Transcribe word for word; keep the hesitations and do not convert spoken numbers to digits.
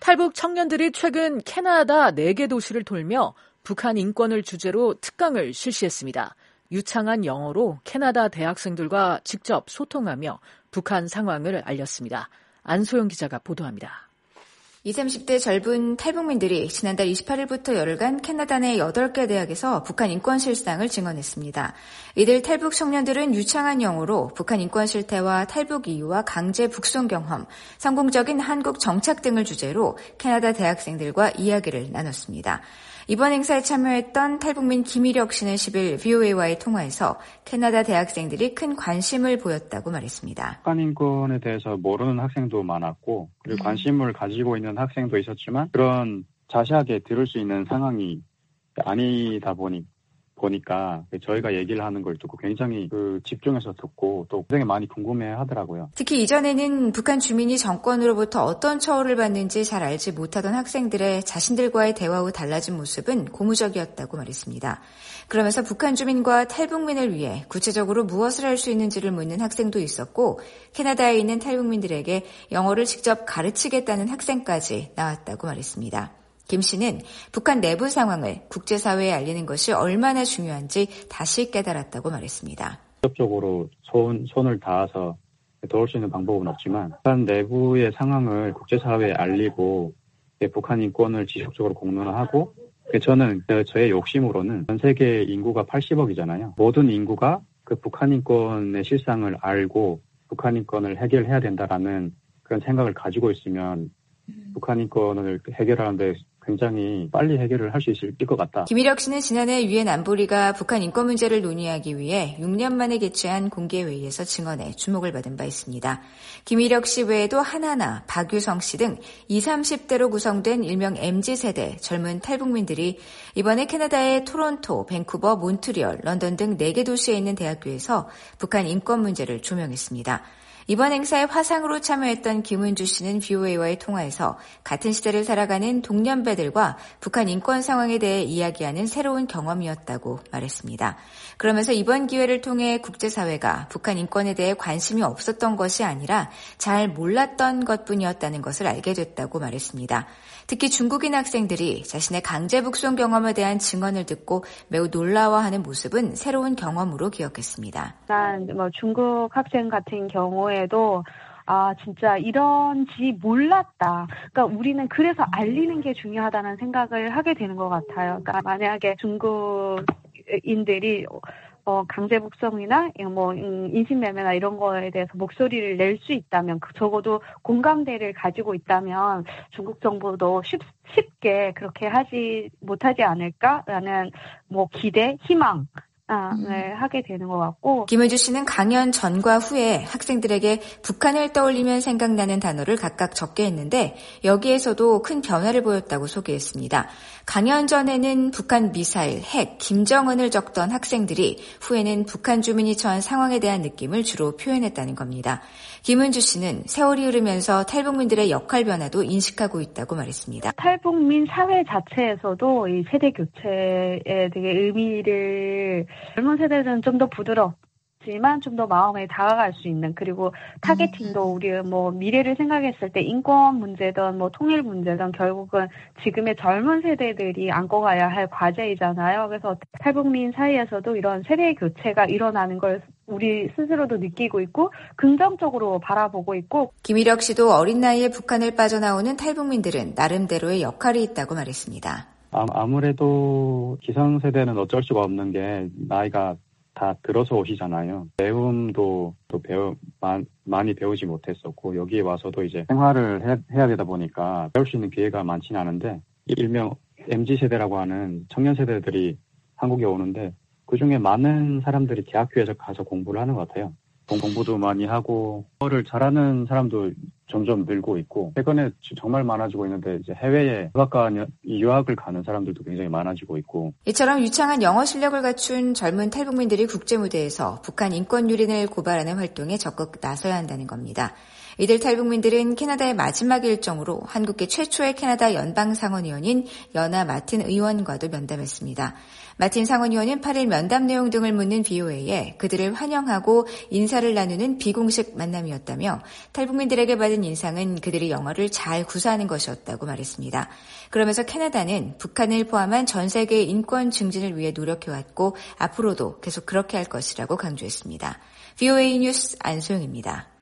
탈북 청년들이 최근 캐나다 네 개 도시를 돌며 북한 인권을 주제로 특강을 실시했습니다. 유창한 영어로 캐나다 대학생들과 직접 소통하며 북한 상황을 알렸습니다. 안소영 기자가 보도합니다. 이십, 삼십 대 젊은 탈북민들이 지난달 이십팔일부터 열흘간 캐나다 내 여덟 개 대학에서 북한 인권 실상을 증언했습니다. 이들 탈북 청년들은 유창한 영어로 북한 인권 실태와 탈북 이유와 강제 북송 경험, 성공적인 한국 정착 등을 주제로 캐나다 대학생들과 이야기를 나눴습니다. 이번 행사에 참여했던 탈북민 김일혁 씨는 십일 브이오에이와의 통화에서 캐나다 대학생들이 큰 관심을 보였다고 말했습니다. 북한 인권에 대해서 모르는 학생도 많았고 그리고 관심을 가지고 있는 학생도 있었지만 그런 자세하게 들을 수 있는 상황이 아니다 보니 보니까 저희가 얘기를 하는 걸 듣고 굉장히 그 집중해서 듣고 또 굉장히 많이 궁금해 하더라고요. 특히 이전에는 북한 주민이 정권으로부터 어떤 처우를 받는지 잘 알지 못하던 학생들의 자신들과의 대화 후 달라진 모습은 고무적이었다고 말했습니다. 그러면서 북한 주민과 탈북민을 위해 구체적으로 무엇을 할 수 있는지를 묻는 학생도 있었고 캐나다에 있는 탈북민들에게 영어를 직접 가르치겠다는 학생까지 나왔다고 말했습니다. 김 씨는 북한 내부 상황을 국제사회에 알리는 것이 얼마나 중요한지 다시 깨달았다고 말했습니다. 직접적으로 손, 손을 닿아서 도울 수 있는 방법은 없지만 북한 내부의 상황을 국제사회에 알리고 북한 인권을 지속적으로 공론화하고 저는 저의 욕심으로는 전 세계 인구가 팔십억이잖아요. 모든 인구가 그 북한 인권의 실상을 알고 북한 인권을 해결해야 된다라는 그런 생각을 가지고 있으면 북한 인권을 해결하는데 굉장히 빨리 해결을 할 수 있을 것 같다. 김일혁 씨는 지난해 유엔 안보리가 북한 인권 문제를 논의하기 위해 육 년 만에 개최한 공개회의에서 증언해 주목을 받은 바 있습니다. 김일혁 씨 외에도 하나나, 박유성 씨 등 이십, 삼십 대로 구성된 일명 엠지 세대 젊은 탈북민들이 이번에 캐나다의 토론토, 밴쿠버, 몬트리올, 런던 등 네 개 도시에 있는 대학교에서 북한 인권 문제를 조명했습니다. 이번 행사에 화상으로 참여했던 김은주 씨는 브이오에이와의 통화에서 같은 시대를 살아가는 동년배들과 북한 인권 상황에 대해 이야기하는 새로운 경험이었다고 말했습니다. 그러면서 이번 기회를 통해 국제사회가 북한 인권에 대해 관심이 없었던 것이 아니라 잘 몰랐던 것뿐이었다는 것을 알게 됐다고 말했습니다. 특히 중국인 학생들이 자신의 강제 북송 경험에 대한 증언을 듣고 매우 놀라워하는 모습은 새로운 경험으로 기억했습니다. 난 뭐 중국 학생 같은 경우에도 아 진짜 이런지 몰랐다. 그러니까 우리는 그래서 알리는 게 중요하다는 생각을 하게 되는 것 같아요. 그러니까 만약에 중국인들이 어, 강제 북송이나, 뭐, 인신매매나 이런 거에 대해서 목소리를 낼 수 있다면, 적어도 공감대를 가지고 있다면, 중국 정부도 쉽, 쉽게 그렇게 하지, 못하지 않을까라는, 뭐, 기대, 희망, 아, 네, 하게 되는 것 같고. 김은주 씨는 강연 전과 후에 학생들에게 북한을 떠올리면 생각나는 단어를 각각 적게 했는데 여기에서도 큰 변화를 보였다고 소개했습니다. 강연 전에는 북한 미사일, 핵, 김정은을 적던 학생들이 후에는 북한 주민이 처한 상황에 대한 느낌을 주로 표현했다는 겁니다. 김은주 씨는 세월이 흐르면서 탈북민들의 역할 변화도 인식하고 있다고 말했습니다. 탈북민 사회 자체에서도 이 세대 교체에 되게 의미를 젊은 세대들은 좀 더 부드럽지만 좀 더 마음에 다가갈 수 있는 그리고 타겟팅도 우리 뭐 미래를 생각했을 때 인권 문제든 뭐 통일 문제든 결국은 지금의 젊은 세대들이 안고 가야 할 과제이잖아요. 그래서 탈북민 사이에서도 이런 세대 교체가 일어나는 걸 우리 스스로도 느끼고 있고 긍정적으로 바라보고 있고. 김일혁 씨도 어린 나이에 북한을 빠져나오는 탈북민들은 나름대로의 역할이 있다고 말했습니다. 아무래도 기성세대는 어쩔 수가 없는 게 나이가 다 들어서 오시잖아요. 배움도 또 배우, 마, 많이 배우지 못했었고 여기에 와서도 이제 생활을 해, 해야 되다 보니까 배울 수 있는 기회가 많지는 않은데 일명 엠지 세대라고 하는 청년 세대들이 한국에 오는데 그중에 많은 사람들이 대학교에서 가서 공부를 하는 것 같아요. 공부도 많이 하고 영어를 잘하는 사람도 점점 늘고 있고 최근에 정말 많아지고 있는데 이제 해외에 유학가, 유학을 가는 사람들도 굉장히 많아지고 있고 이처럼 유창한 영어 실력을 갖춘 젊은 탈북민들이 국제무대에서 북한 인권 유린을 고발하는 활동에 적극 나서야 한다는 겁니다. 이들 탈북민들은 캐나다의 마지막 일정으로 한국계 최초의 캐나다 연방상원의원인 연하 마틴 의원과도 면담했습니다. 마틴 상원의원은 팔 일 면담 내용 등을 묻는 브이오에이에 그들을 환영하고 인사를 나누는 비공식 만남이었다며 탈북민들에게 받은 인상은 그들이 영어를 잘 구사하는 것이었다고 말했습니다. 그러면서 캐나다는 북한을 포함한 전 세계의 인권 증진을 위해 노력해왔고 앞으로도 계속 그렇게 할 것이라고 강조했습니다. 브이오에이 뉴스 안소영입니다.